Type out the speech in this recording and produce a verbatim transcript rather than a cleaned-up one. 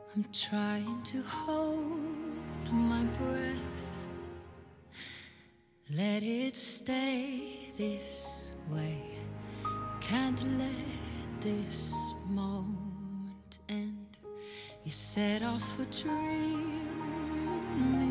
I'm trying to hold my breath. Let it stay this way. Can't let this moment end. You set off a dream in me.